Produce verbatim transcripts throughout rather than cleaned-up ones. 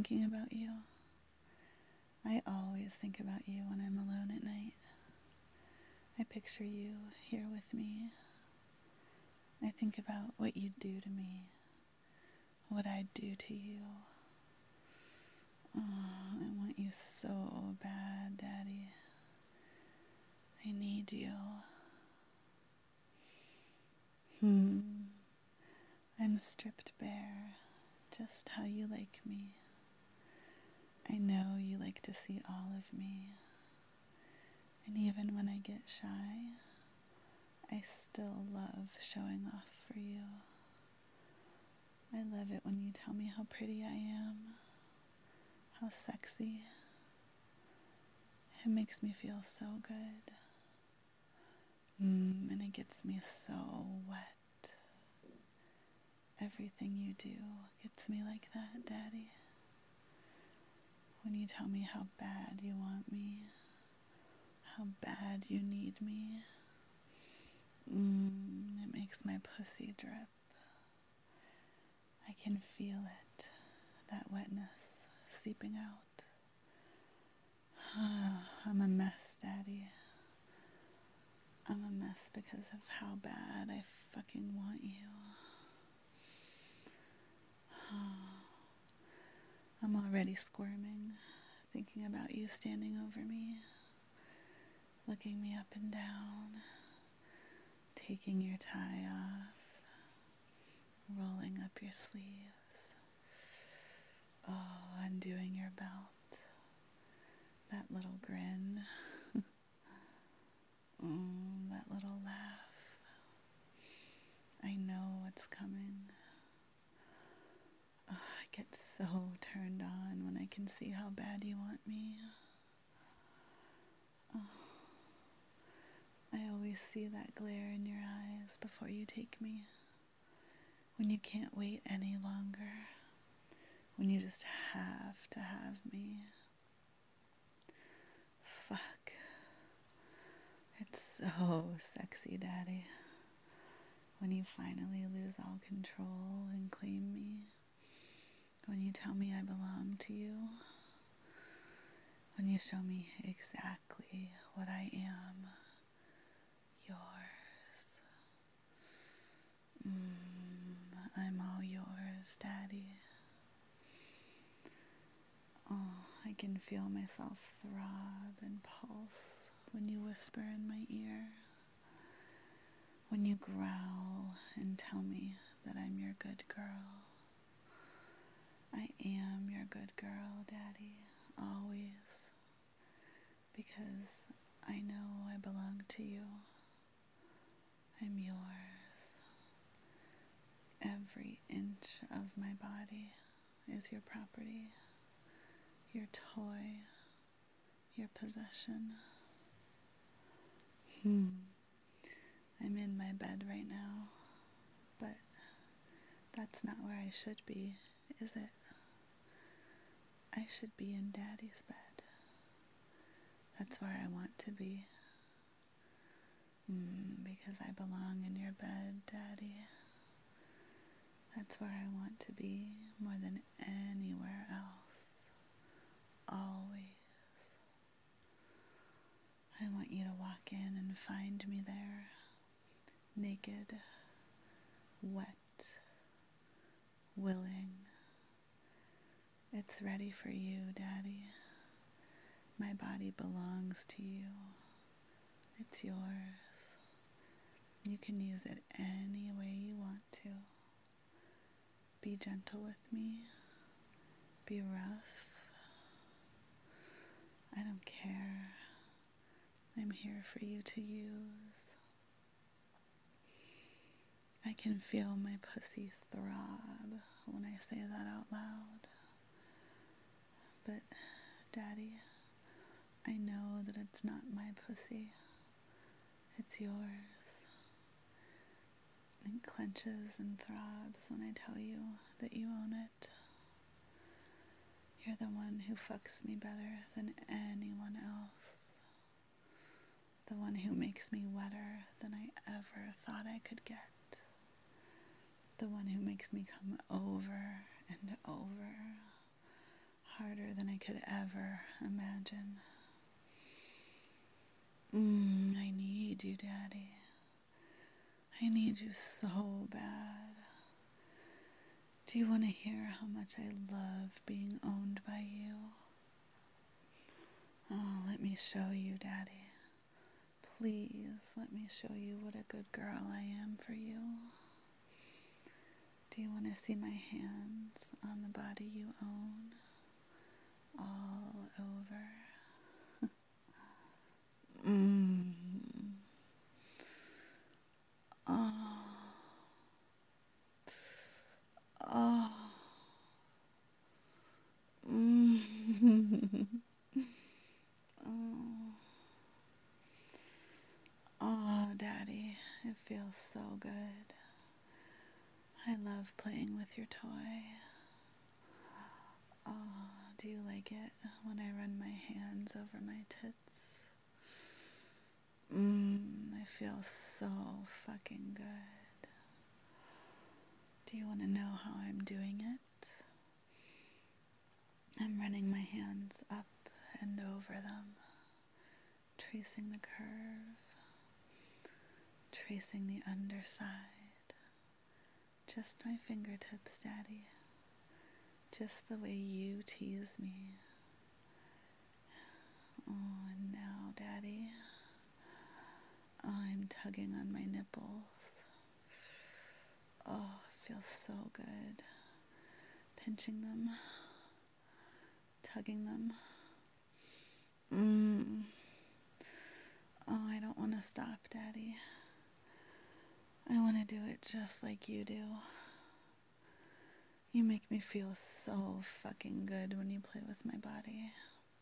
thinking about you. I always think about you when I'm alone at night. I picture you here with me. I think about what you'd do to me, what I'd do to you. Oh, I want you so bad, Daddy. I need you. Hmm. I'm stripped bare, just how you like me. I know you like to see all of me. And even when I get shy, I still love showing off for you. I love it when you tell me how pretty I am, how sexy. It makes me feel so good. Mm, and it gets me so wet. Everything you do gets me like that, Daddy. When you tell me how bad you want me, how bad you need me, mm, it makes my pussy drip. I can feel it, that wetness seeping out. I'm a mess, Daddy. I'm a mess because of how bad I fucking want you. I'm already squirming, thinking about you standing over me, looking me up and down, taking your tie off, rolling up your sleeves, oh, undoing your belt, that little grin, mm, that little laugh. I know what's coming. Oh, I get so turned on when I can see how bad you want me. Oh, I always see that glare in your eyes before you take me. When you can't wait any longer. When you just have to have me. Fuck. It's so sexy, Daddy. When you finally lose all control and claim me. When you tell me I belong to you. When you show me exactly what I am. Yours. Mm, I'm all yours, Daddy. Oh, I can feel myself throb and pulse when you whisper in my ear. When you growl and tell me that I'm your good girl. I am your good girl, Daddy, always. Because I know I belong to you. I'm yours. Every inch of my body is your property, your toy, your possession. Hmm. I'm in my bed right now, but that's not where I should be, is it? I should be in Daddy's bed. That's where I want to be. Mm, because I belong in your bed, Daddy. That's where I want to be more than anywhere else. Always. I want you to walk in and find me there, naked, wet, willing. It's ready for you, Daddy. My body belongs to you. It's yours. You can use it any way you want to. Be gentle with me. Be rough. I don't care. I'm here for you to use. I can feel my pussy throb when I say that out loud. But, Daddy, I know that it's not my pussy. It's yours. It clenches and throbs when I tell you that you own it. You're the one who fucks me better than anyone else. The one who makes me wetter than I ever thought I could get. The one who makes me come over and over, harder than I could ever imagine. Mm, I need you, Daddy. I need you so bad. Do you want to hear how much I love being owned by you? Oh, let me show you, Daddy. Please, let me show you what a good girl I am for you. Do you want to see my hands on the body you own? All over. Mmm. Oh. Oh. Mmm. Oh. Oh, Daddy, it feels so good. I love playing with your toy. Oh, do you like it when I run my hands over my tits? Mmm, I feel so fucking good. Do you want to know how I'm doing it? I'm running my hands up and over them, tracing the curve, tracing the underside. Just my fingertips, Daddy. Just the way you tease me. Oh, and now, Daddy, I'm tugging on my nipples. Oh, it feels so good. Pinching them, tugging them. Mmm. Oh, I don't want to stop, Daddy. I want to do it just like you do. You make me feel so fucking good when you play with my body.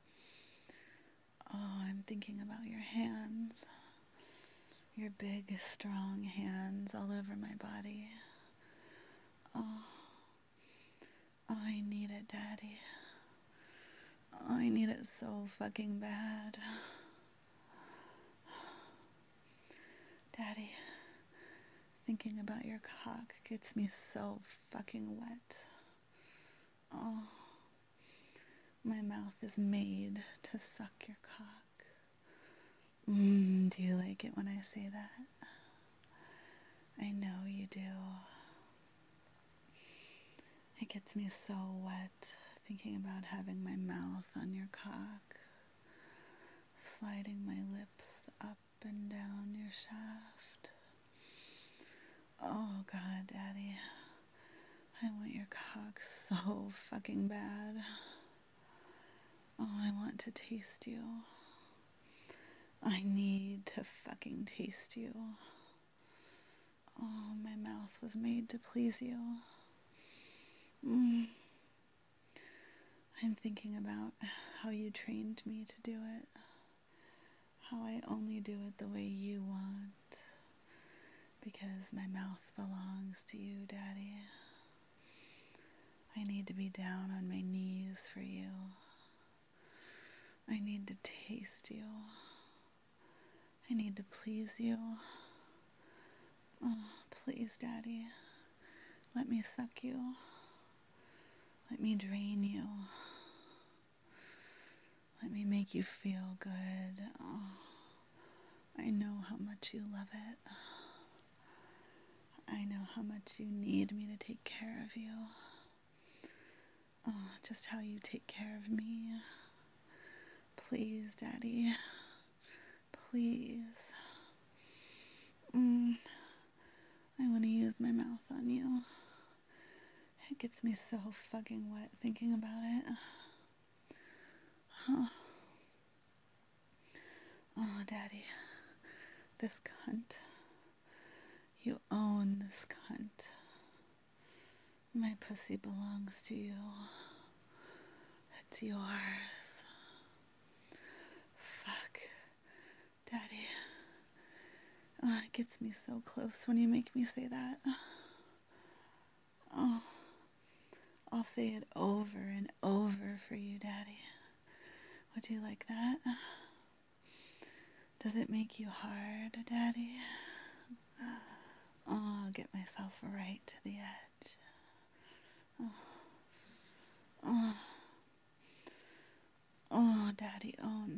Oh, I'm thinking about your hands. Your big, strong hands all over my body. Oh, oh, I need it, Daddy. Oh, I need it so fucking bad. Daddy, thinking about your cock gets me so fucking wet. Oh, my mouth is made to suck your cock. Mmm, do you like it when I say that? I know you do. It gets me so wet thinking about having my mouth on your cock, sliding my lips up and down your shaft. Oh God, Daddy, I want your cock so fucking bad. Oh, I want to taste you. I need to fucking taste you. Oh, my mouth was made to please you. Mm. I'm thinking about how you trained me to do it. How I only do it the way you want. Because my mouth belongs to you, Daddy. I need to be down on my knees for you. I need to taste you. I need to please you. Oh, please, Daddy. Let me suck you. Let me drain you. Let me make you feel good. Oh, I know how much you love it. I know how much you need me to take care of you. Oh, just how you take care of me. Please, Daddy. Please. Mm. I want to use my mouth on you. It gets me so fucking wet thinking about it. Huh. Oh, Daddy. This cunt. You own this cunt. My pussy belongs to you. It's yours. Fuck. Daddy. Oh, it gets me so close when you make me say that. Oh, I'll say it over and over for you, Daddy. Would you like that? Does it make you hard, Daddy? Oh, I'll get myself right to the edge. Oh, oh.